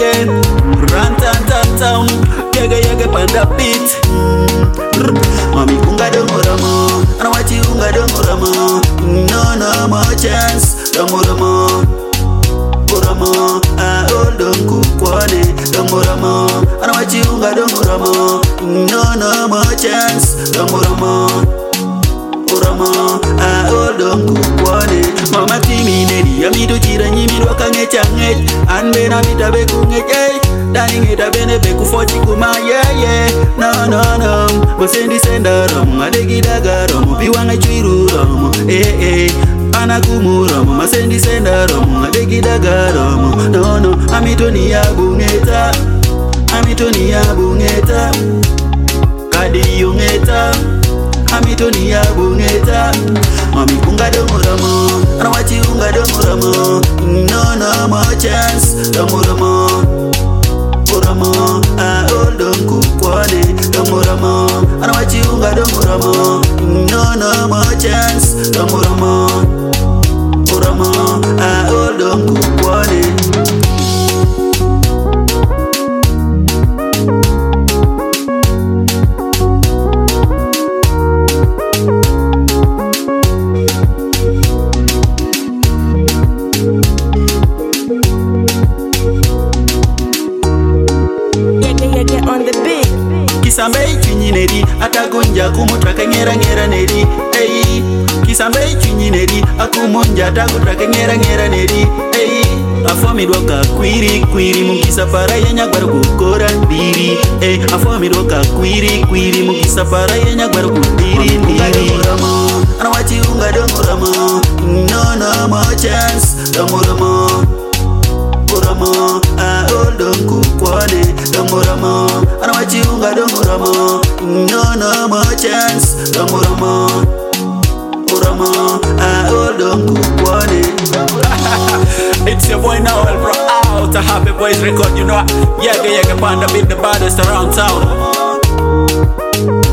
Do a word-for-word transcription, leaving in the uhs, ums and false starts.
yeah. Run tan tan town, yega yega panda beat. Mami unga dongoramo, anawati unga dongoramo. No no more chance, dongoramo. Dongoramo, ah oh dongu kwane. Dongoramo, anawati unga dongoramo. No no more chance, dongoramo. Dongoramo, ah oh dongu kwane. Mama kimi nedi, amido chira nyimi wakane changet. Ande na mita beku ngeke. Dani ngeta bene beku forty kuma yeah yeah. No no no, bosendi senda rom, adegi daga rom, biwanga chiru rom, eh eh. Anakumu rom, masendi senda rom, adegi daga rom. No no, amitoni ya bungeta, amitoni ya bungeta, kadi yungeta. Amitoni ya bungeta, mami unga dongoramo, anawati unga dongoramo. No no more chance, dongoramo. Dongoramo, ah oh dongu kwane. Dongoramo, anawati unga dongoramo. No no more chance, dongoramo. Dongoramo, ah oh dongu kwane. Kisambe ichunyi neri, atagunja kumutraka ngera ngera neri. Hey, kisambe ichunyi neri, akumunja atagutraka ngera ngera neri. Hey, afomi doka kwiri kwiri mungisa para yenya gwaru gukora ndiri. Hey, afomi doka kwiri kwiri mungisa para yenya gwaru gudiri ndiri. Anawati unga dongoramo, no no more chance, dongoramo. Dongoramo, ah oh dongu kwane. Dongoramo, anawati unga dongoramo. No no more chance, dongoramo. Dongoramo, ah oh dongu kwane. It's your boy Noel, bro, out a Happy Boys record, you know. Yeah, yeah, yeah, panda beat the baddest around town.